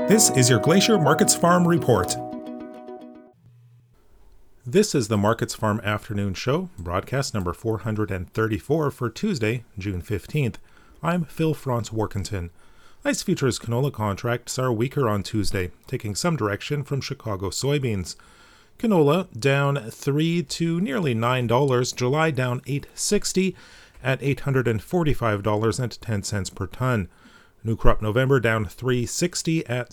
This is your Glacier Markets Farm Report. This is the Markets Farm Afternoon Show, broadcast number 434 for Tuesday, June 15th. I'm Phil Franz Workington. ICE futures canola contracts are weaker on Tuesday, taking some direction from Chicago soybeans. Canola down $3 to nearly $9, July down $8.60 at $845.10 per ton. New crop November down $3.60 at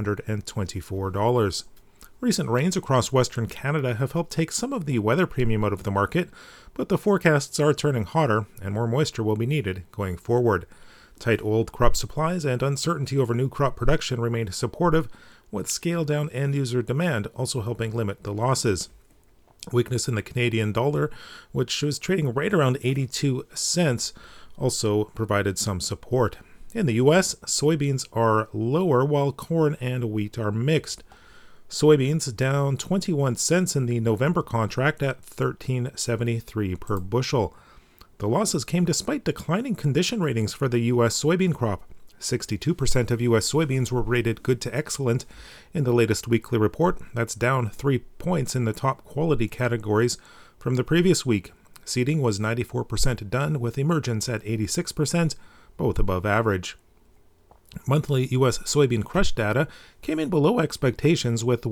$724. Recent rains across Western Canada have helped take some of the weather premium out of the market, but the forecasts are turning hotter and more moisture will be needed going forward. Tight old crop supplies and uncertainty over new crop production remained supportive, with scaled-down end-user demand also helping limit the losses. Weakness in the Canadian dollar, which was trading right around 82 cents, also provided some support. In the U.S., soybeans are lower while corn and wheat are mixed. Soybeans down 21 cents in the November contract at $13.73 per bushel. The losses came despite declining condition ratings for the U.S. soybean crop. 62% of U.S. soybeans were rated good to excellent in the latest weekly report. That's down 3 points in the top quality categories from the previous week. Seeding was 94% done, with emergence at 86%, both above average. Monthly U.S. soybean crush data came in below expectations, with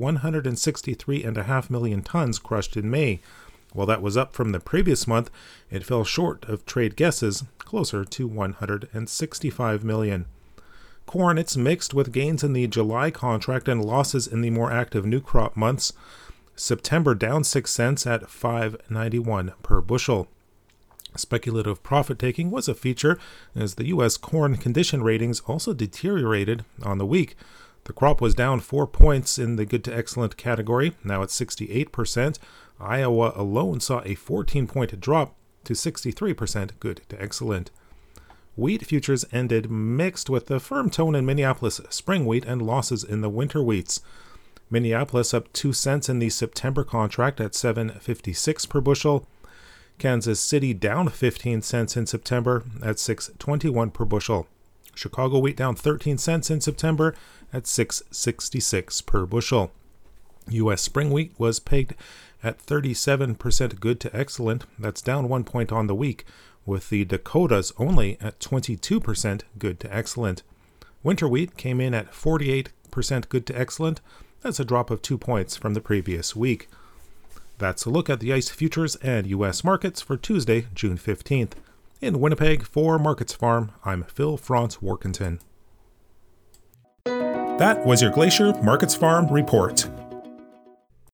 163.5 million tons crushed in May. While that was up from the previous month, it fell short of trade guesses, closer to 165 million. Corn, it's mixed, with gains in the July contract and losses in the more active new crop months. September down 6 cents at $5.91 per bushel. Speculative profit-taking was a feature, as the U.S. corn condition ratings also deteriorated on the week. The crop was down 4 points in the good to excellent category, now at 68%. Iowa alone saw a 14-point drop to 63% good to excellent. Wheat futures ended mixed, with a firm tone in Minneapolis spring wheat and losses in the winter wheats. Minneapolis up 2 cents in the September contract at $7.56 per bushel. Kansas City down 15 cents in September at $6.21 per bushel. Chicago wheat down 13 cents in September at $6.66 per bushel. U.S. spring wheat was pegged at 37% good to excellent. That's down 1 point on the week, with the Dakotas only at 22% good to excellent. Winter wheat came in at 48% good to excellent. That's a drop of 2 points from the previous week. That's a look at the ICE futures and U.S. markets for Tuesday, June 15th. In Winnipeg, for Markets Farm, I'm Phil Franz Workington. That was your Glacier Markets Farm Report.